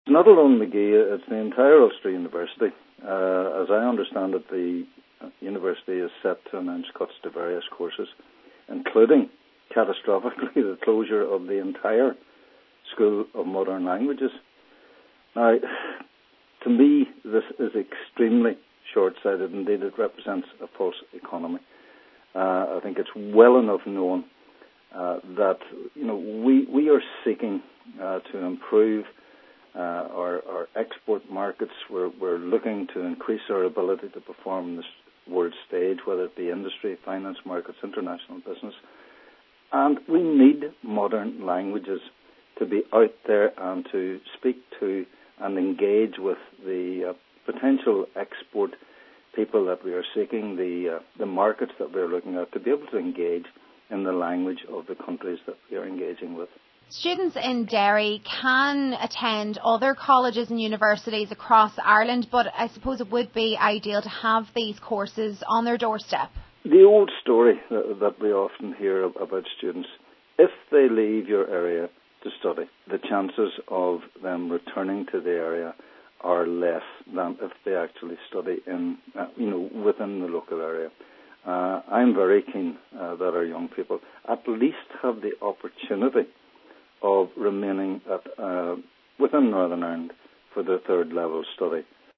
Not alone McGee, it's the entire Ulster University. As I understand it, the university is set to announce cuts to various courses, including, catastrophically, the closure of the entire School of Modern Languages. Now, to me, this is extremely short-sighted. Indeed, it represents a false economy. I think it's well enough known that we are seeking to improve our export markets. We're looking to increase our ability to perform on the world stage, whether it be industry, finance markets, international business. And we need modern languages to be out there and to speak to and engage with the potential export people that we are seeking, the markets that we're looking at, to be able to engage in the language of the countries that we are engaging with. Students in Derry can attend other colleges and universities across Ireland, but I suppose it would be ideal to have these courses on their doorstep. The old story that we often hear about students, if they leave your area to study, the chances of them returning to the area are less than if they actually study in, within the local area. I'm very keen that our young people at least have the opportunity of remaining within Northern Ireland for their third level study.